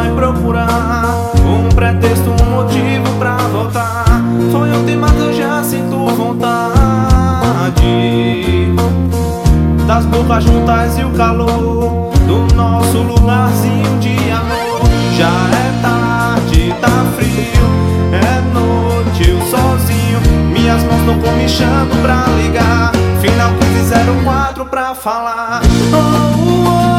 vai procurar um pretexto, um motivo pra voltar. Foi ontem, mas eu já sinto vontade das bocas juntas e o calor do nosso lugarzinho de amor. Já é tarde, tá frio, é noite, eu sozinho. Minhas mãos tão comichando pra ligar. Final 1504 pra falar. Oh, oh, oh.